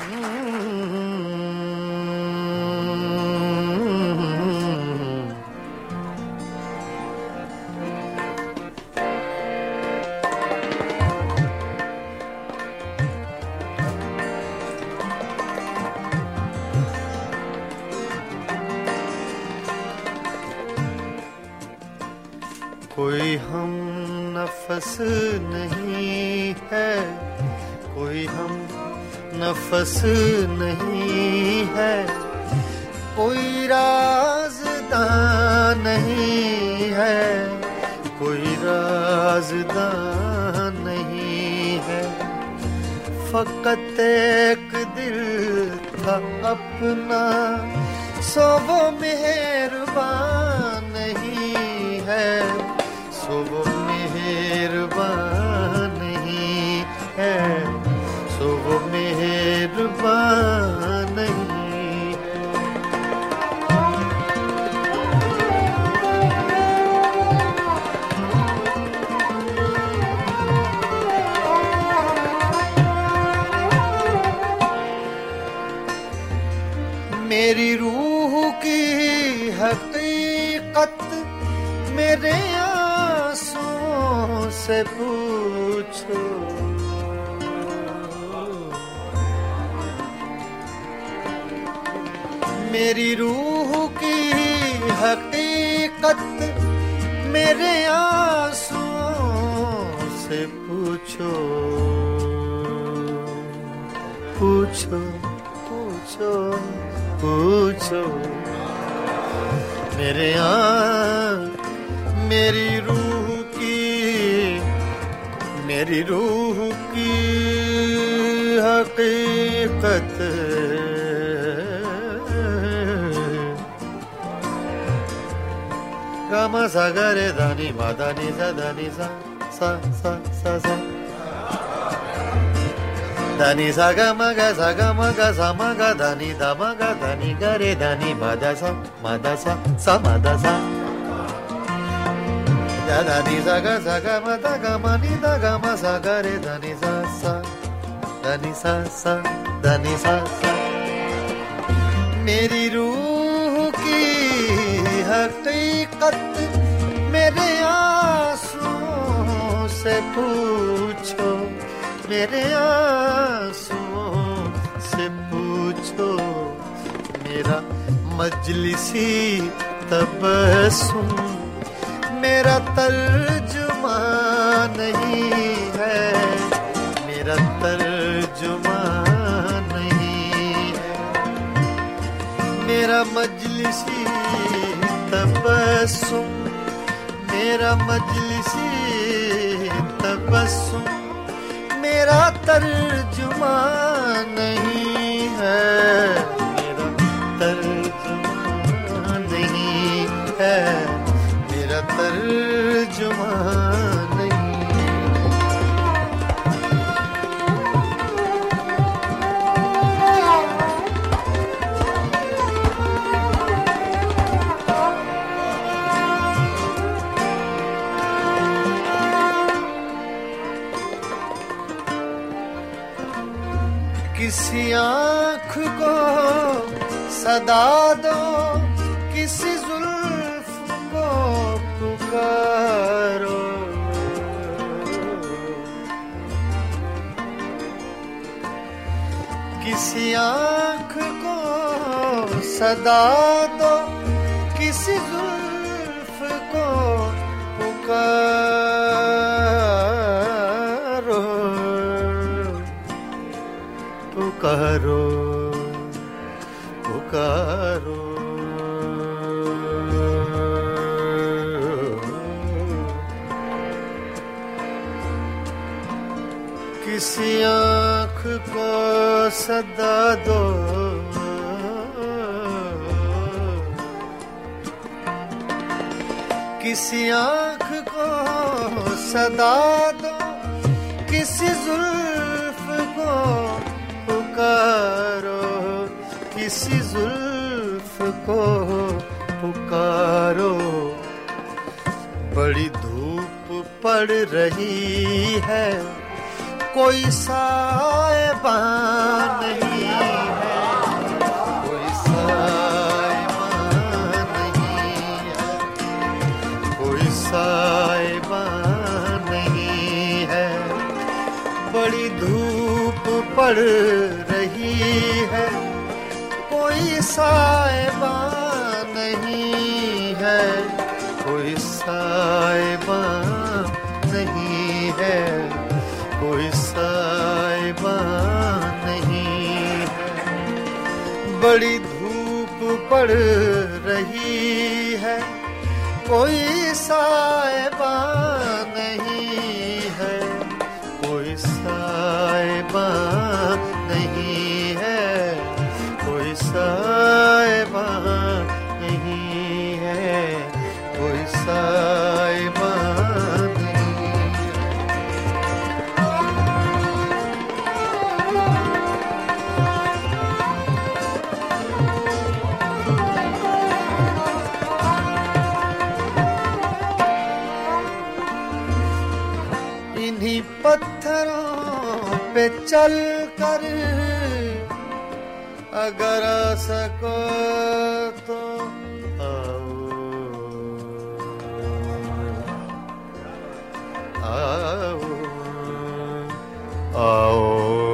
कोई हम नफस नहीं है, कोई हम नफस नहीं है, कोई राज़दां नहीं है, कोई राज़दां नहीं है। फ़क़त एक दिल था अपना, सो वो मेहरबान नहीं है, सो वो मेहरबान नहीं है, सो वो मेहरबान नहीं है। मेरी रूह की हकीकत मेरे आंसुओं से पूछो, मेरी रूह की हकीकत मेरे आंसुओं से पूछो, पूछो पूछो पूछो। मेरे मेरी रूह की हकीकत गामा सा गा रे धा नी मा धा नी सा धा नी सा सा सा सा सा धा नी सा गा मा गा सा गा मा गा सा मा गा धा नी धा मा गा धा नी गा रे धा नी मा धा सा मा धा सा सा मा धा सा धा धा नी सा गा मा धा गा मा नी धा गा मा सा गा रे धा नी सा सा धा नी सा सा धा नी सा सा। मेरी रूह की हकीकत मेरे आंसुओं से पूछो, मेरे आंसुओं से पूछो। मेरा मजलिसी तबस्सुम मेरा तर्जुमा नहीं है, मेरा तर्जुमा नहीं है। मेरा मजलिसी तबस्सुम मेरा मजलिसी तबस्सुम मेरा तर्जुमा नहीं है, मेरा तर्जुमा नहीं है, मेरा तर्जुमा नहीं। किसी आँख को सदा दो, किसी जुल्फ को पुकारो, किसी आँख को सदा दो, किसी जुल्फ को पुकारो, पुकारो पुकारो। किसी आँख को सदा दो, किसी आँख को सदा दो, किसी जुल्फ को पुकारो, किसी जुल्फ को पुकारो। बड़ी धूप पड़ रही है, कोई साएबान नहीं पड़ रही है, कोई साहिबा नहीं है, कोई साहिबा नहीं है, कोई साहिबा नहीं है। बड़ी धूप पड़ रही है, कोई साहिबा नहीं है, कोई साहिबा नहीं है, कोई साहिबा नहीं है, कोई साहिबा इन्हीं पत्थरों पे चल कर अगर आ सको तो आओ, आओ, आओ।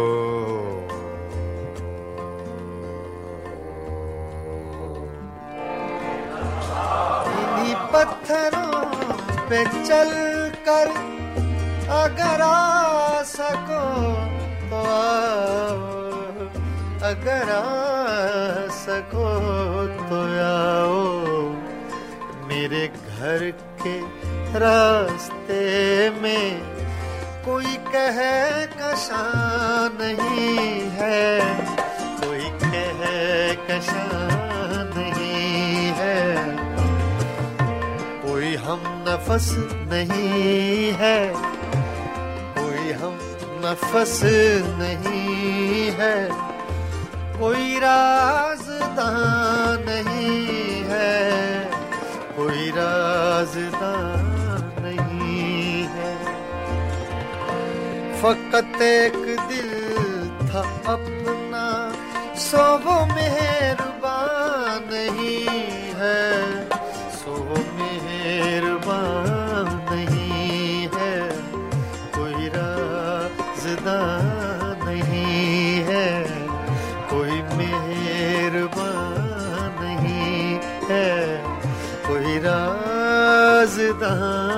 इन्हीं पत्थरों पे चल कर अगर आ सको तो आओ, अगर आ सको तो आओ। मेरे घर के रास्ते में कोई कहकशां नहीं है, कोई कहकशां नहीं है, कोई हम नफस नहीं है, हम नफस नहीं है, कोई राज़दां नहीं है, कोई राज़दां नहीं है। फ़क़त एक दिल था अपना, सो वो मेहरबान नहीं है, सो वो मेहरबान नहीं है, कोई राज़दां नहीं है, कोई मेहरबान नहीं है, कोई राज़दां